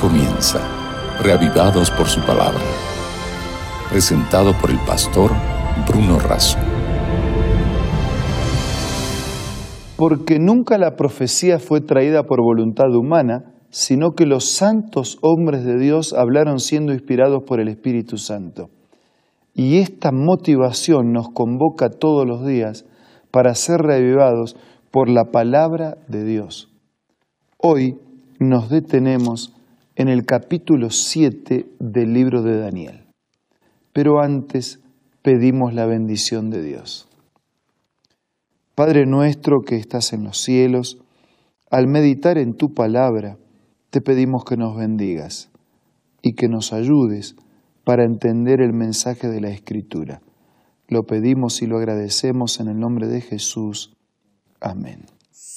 comienza, reavivados por su palabra. Presentado por el pastor Bruno Razo. Porque nunca la profecía fue traída por voluntad humana, sino que los santos hombres de Dios hablaron siendo inspirados por el Espíritu Santo. Y esta motivación nos convoca todos los días para ser reavivados por la palabra de Dios. Hoy nos detenemos en el capítulo 7 del libro de Daniel. Pero antes pedimos la bendición de Dios. Padre nuestro que estás en los cielos, al meditar en tu palabra, te pedimos que nos bendigas y que nos ayudes para entender el mensaje de la Escritura. Lo pedimos y lo agradecemos en el nombre de Jesús. Amén.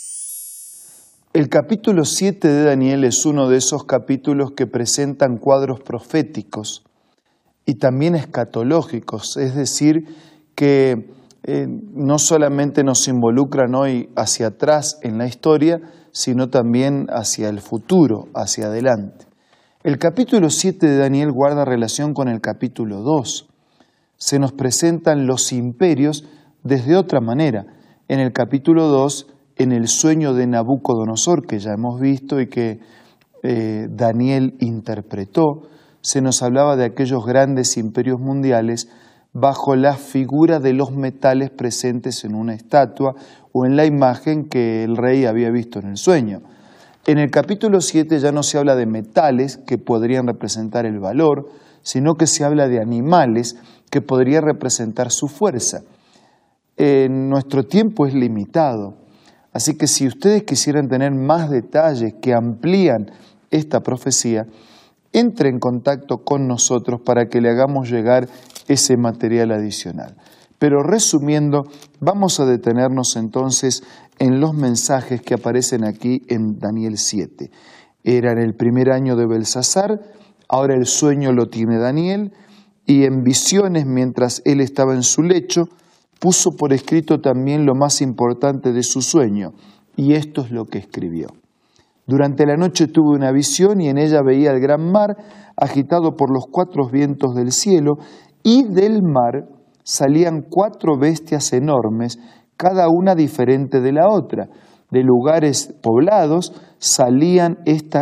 El capítulo 7 de Daniel es uno de esos capítulos que presentan cuadros proféticos y también escatológicos, es decir, que no solamente nos involucran hoy hacia atrás en la historia, sino también hacia el futuro, hacia adelante. El capítulo 7 de Daniel guarda relación con el capítulo 2. Se nos presentan los imperios desde otra manera. En el capítulo 2, en el sueño de Nabucodonosor, que ya hemos visto y que Daniel interpretó, se nos hablaba de aquellos grandes imperios mundiales bajo la figura de los metales presentes en una estatua o en la imagen que el rey había visto en el sueño. En el capítulo 7 ya no se habla de metales que podrían representar el valor, sino que se habla de animales que podrían representar su fuerza. Nuestro tiempo es limitado, así que si ustedes quisieran tener más detalles que amplían esta profecía, entre en contacto con nosotros para que le hagamos llegar ese material adicional. Pero resumiendo, vamos a detenernos entonces en los mensajes que aparecen aquí en Daniel 7. Era en el primer año de Belsasar, ahora el sueño lo tiene Daniel, y en visiones, mientras él estaba en su lecho, puso por escrito también lo más importante de su sueño, y esto es lo que escribió. Durante la noche tuve una visión y en ella veía el gran mar agitado por los 4 vientos del cielo, y del mar salían 4 bestias enormes, cada una diferente de la otra. De lugares poblados salían estas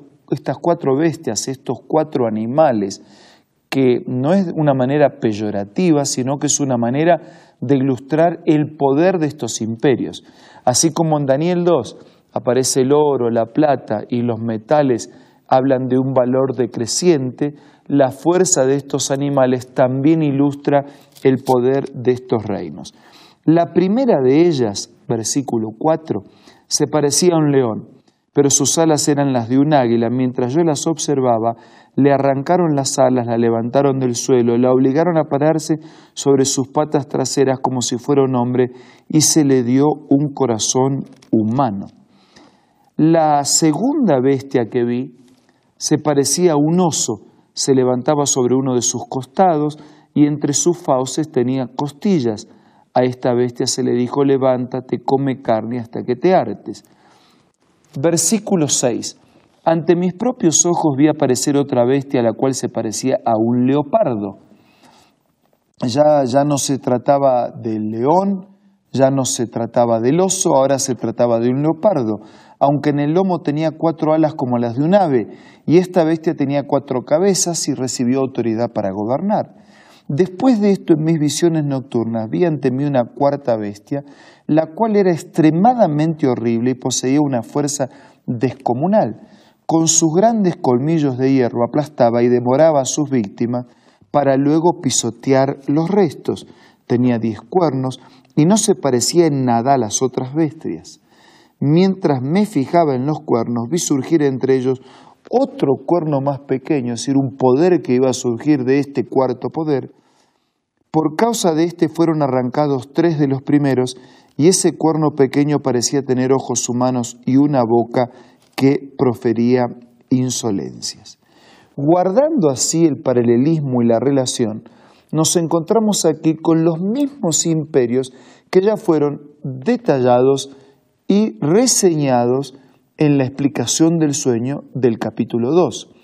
4 bestias, estos 4 animales, que no es una manera peyorativa, sino que es una manera de ilustrar el poder de estos imperios. Así como en Daniel 2 aparece el oro, la plata y los metales hablan de un valor decreciente, la fuerza de estos animales también ilustra el poder de estos reinos. La primera de ellas, versículo 4, se parecía a un león, pero sus alas eran las de un águila. Mientras yo las observaba, le arrancaron las alas, la levantaron del suelo, la obligaron a pararse sobre sus patas traseras como si fuera un hombre y se le dio un corazón humano. La segunda bestia que vi se parecía a un oso, se levantaba sobre uno de sus costados y entre sus fauces tenía costillas. A esta bestia se le dijo: levántate, come carne hasta que te hartes. Versículo 6. Ante mis propios ojos vi aparecer otra bestia, la cual se parecía a un leopardo. Ya no se trataba del león, ya no se trataba del oso, ahora se trataba de un leopardo, aunque en el lomo tenía 4 alas como las de un ave, y esta bestia tenía 4 cabezas y recibió autoridad para gobernar. Después de esto, en mis visiones nocturnas, vi ante mí una 4ª bestia, la cual era extremadamente horrible y poseía una fuerza descomunal. Con sus grandes colmillos de hierro aplastaba y devoraba a sus víctimas para luego pisotear los restos. Tenía 10 cuernos y no se parecía en nada a las otras bestias. Mientras me fijaba en los cuernos, vi surgir entre ellos otro cuerno más pequeño, es decir, un poder que iba a surgir de este 4º poder. Por causa de este fueron arrancados 3 de los primeros, y ese cuerno pequeño parecía tener ojos humanos y una boca que profería insolencias. Guardando así el paralelismo y la relación, nos encontramos aquí con los mismos imperios que ya fueron detallados y reseñados en la explicación del sueño del capítulo 2.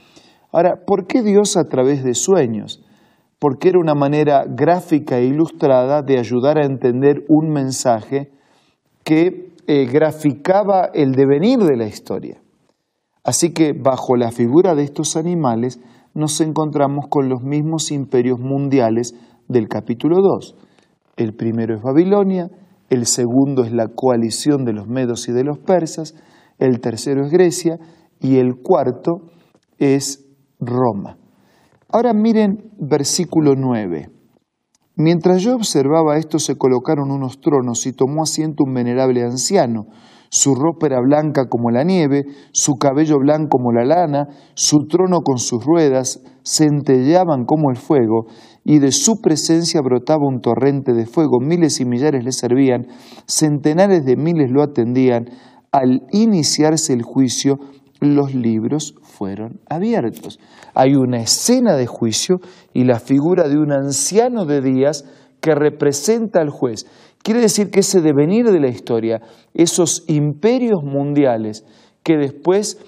Ahora, ¿por qué Dios a través de sueños? Porque era una manera gráfica e ilustrada de ayudar a entender un mensaje que graficaba el devenir de la historia. Así que bajo la figura de estos animales nos encontramos con los mismos imperios mundiales del capítulo 2. El primero es Babilonia, el segundo es la coalición de los medos y de los persas, el tercero es Grecia y el cuarto es Roma. Ahora miren versículo 9. Mientras yo observaba esto, se colocaron unos tronos y tomó asiento un venerable anciano. Su ropa era blanca como la nieve, su cabello blanco como la lana, su trono con sus ruedas centelleaban como el fuego, y de su presencia brotaba un torrente de fuego. Miles y millares le servían, centenares de miles lo atendían. Al iniciarse el juicio, los libros fueron abiertos. Hay una escena de juicio y la figura de un anciano de días que representa al juez. Quiere decir que ese devenir de la historia, esos imperios mundiales que después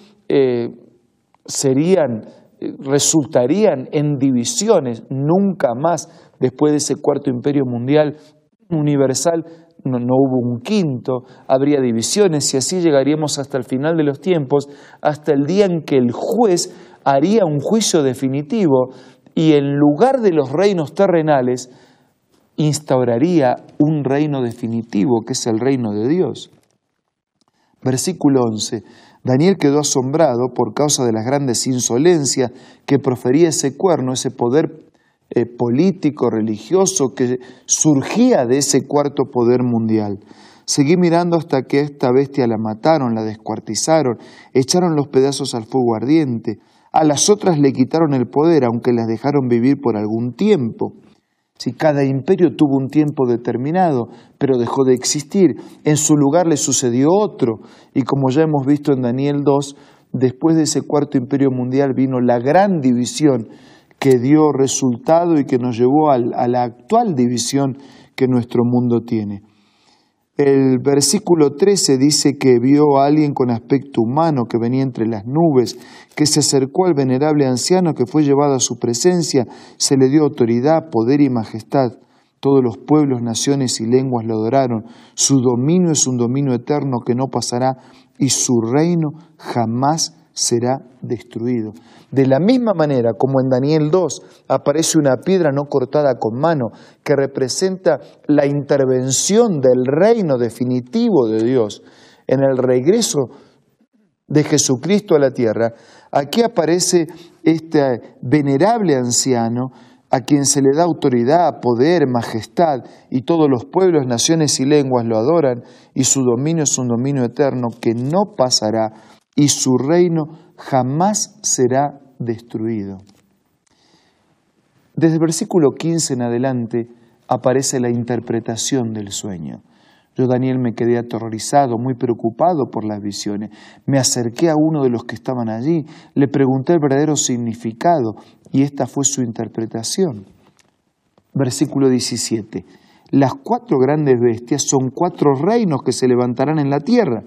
resultarían en divisiones, nunca más después de ese cuarto imperio mundial universal, no hubo un quinto, habría divisiones y así llegaríamos hasta el final de los tiempos, hasta el día en que el juez haría un juicio definitivo y en lugar de los reinos terrenales instauraría un reino definitivo que es el reino de Dios. Versículo 11. Daniel quedó asombrado por causa de las grandes insolencias que profería ese cuerno, ese poder político, religioso que surgía de ese cuarto poder mundial. Seguí mirando hasta que esta bestia la mataron, la descuartizaron, echaron los pedazos al fuego ardiente. A las otras le quitaron el poder, aunque las dejaron vivir por algún tiempo. Si cada imperio tuvo un tiempo determinado, pero dejó de existir, en su lugar le sucedió otro. Y como ya hemos visto en Daniel 2, después de ese cuarto imperio mundial vino la gran división que dio resultado y que nos llevó a la actual división que nuestro mundo tiene. El versículo 13 dice que vio a alguien con aspecto humano que venía entre las nubes, que se acercó al venerable anciano que fue llevado a su presencia, se le dio autoridad, poder y majestad. Todos los pueblos, naciones y lenguas lo adoraron. Su dominio es un dominio eterno que no pasará y su reino jamás será destruido. De la misma manera como en Daniel 2 aparece una piedra no cortada con mano que representa la intervención del reino definitivo de Dios en el regreso de Jesucristo a la tierra, aquí aparece este venerable anciano a quien se le da autoridad, poder, majestad, y todos los pueblos, naciones y lenguas lo adoran, y su dominio es un dominio eterno que no pasará, y su reino jamás será destruido. Desde el versículo 15 en adelante aparece la interpretación del sueño. Yo, Daniel, me quedé aterrorizado, muy preocupado por las visiones. Me acerqué a uno de los que estaban allí, le pregunté el verdadero significado y esta fue su interpretación. Versículo 17. Las 4 grandes bestias son 4 reinos que se levantarán en la tierra.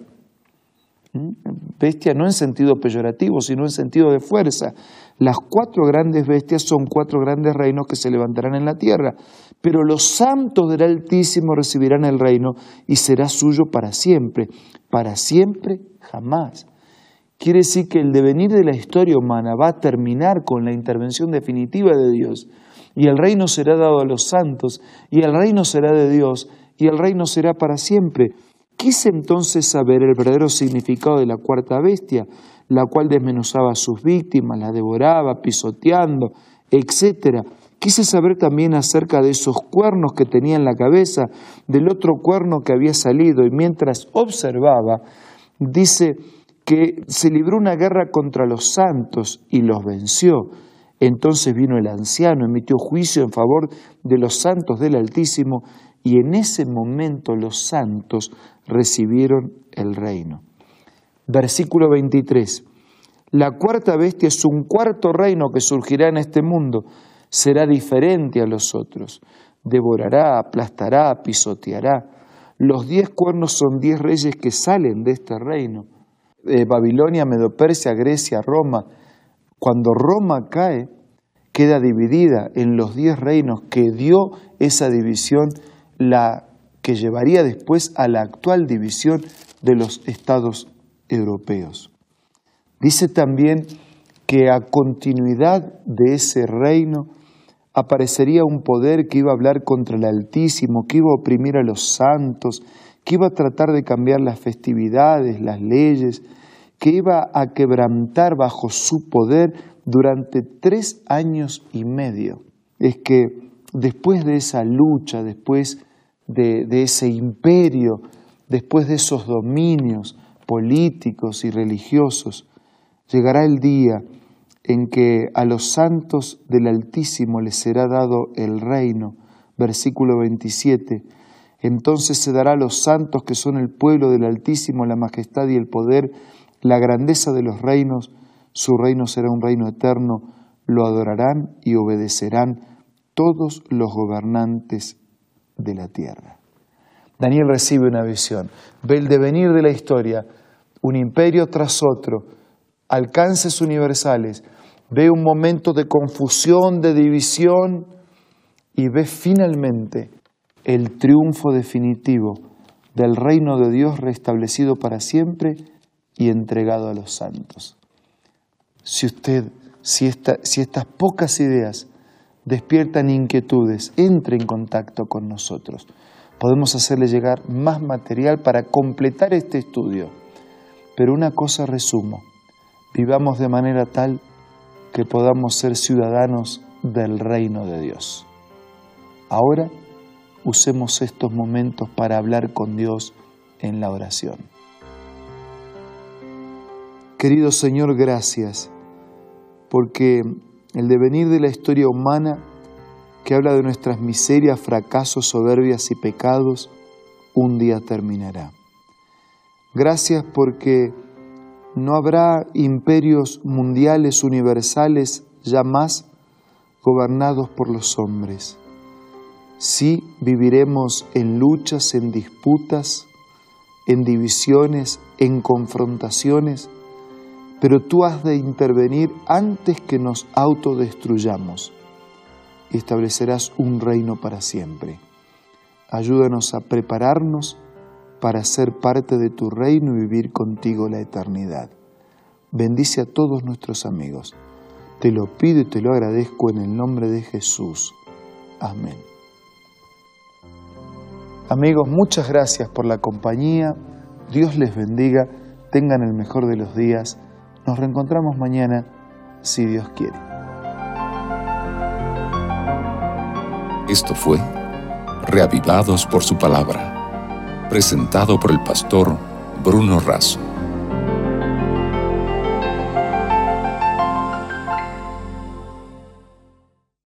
Bestia no en sentido peyorativo, sino en sentido de fuerza. Las 4 grandes bestias son 4 grandes reinos que se levantarán en la tierra, pero los santos del Altísimo recibirán el reino y será suyo para siempre jamás. Quiere decir que el devenir de la historia humana va a terminar con la intervención definitiva de Dios y el reino será dado a los santos y el reino será de Dios y el reino será para siempre. Quise entonces saber el verdadero significado de la 4ª bestia, la cual desmenuzaba a sus víctimas, las devoraba, pisoteando, etc. Quise saber también acerca de esos cuernos que tenía en la cabeza, del otro cuerno que había salido, y mientras observaba, dice que se libró una guerra contra los santos y los venció. Entonces vino el anciano, emitió juicio en favor de los santos del Altísimo, y en ese momento los santos recibieron el reino. Versículo 23. La 4ª bestia es un 4.º reino que surgirá en este mundo. Será diferente a los otros. Devorará, aplastará, pisoteará. Los 10 cuernos son 10 reyes que salen de este reino. Babilonia, Medo-Persia, Grecia, Roma. Cuando Roma cae, queda dividida en los 10 reinos que dio esa división, la que llevaría después a la actual división de los estados europeos. Dice también que a continuidad de ese reino aparecería un poder que iba a hablar contra el Altísimo, que iba a oprimir a los santos, que iba a tratar de cambiar las festividades, las leyes, que iba a quebrantar bajo su poder durante 3 años y medio. Es que después de esa lucha, después de ese imperio, después de esos dominios políticos y religiosos, llegará el día en que a los santos del Altísimo les será dado el reino. Versículo 27. Entonces se dará a los santos que son el pueblo del Altísimo la majestad y el poder, la grandeza de los reinos. Su reino será un reino eterno. Lo adorarán y obedecerán todos los gobernantes de la tierra. Daniel recibe una visión, ve el devenir de la historia, un imperio tras otro, alcances universales, ve un momento de confusión, de división, y ve finalmente el triunfo definitivo del reino de Dios restablecido para siempre y entregado a los santos. Si estas pocas ideas despiertan inquietudes, entre en contacto con nosotros. Podemos hacerle llegar más material para completar este estudio. Pero una cosa resumo: vivamos de manera tal que podamos ser ciudadanos del reino de Dios. Ahora, usemos estos momentos para hablar con Dios en la oración. Querido Señor, gracias, porque el devenir de la historia humana, que habla de nuestras miserias, fracasos, soberbias y pecados, un día terminará. Gracias porque no habrá imperios mundiales universales ya más gobernados por los hombres. Sí viviremos en luchas, en disputas, en divisiones, en confrontaciones, pero tú has de intervenir antes que nos autodestruyamos y establecerás un reino para siempre. Ayúdanos a prepararnos para ser parte de tu reino y vivir contigo la eternidad. Bendice a todos nuestros amigos. Te lo pido y te lo agradezco en el nombre de Jesús. Amén. Amigos, muchas gracias por la compañía. Dios les bendiga. Tengan el mejor de los días. Nos reencontramos mañana, si Dios quiere. Esto fue Reavivados por su palabra, presentado por el pastor Bruno Razo.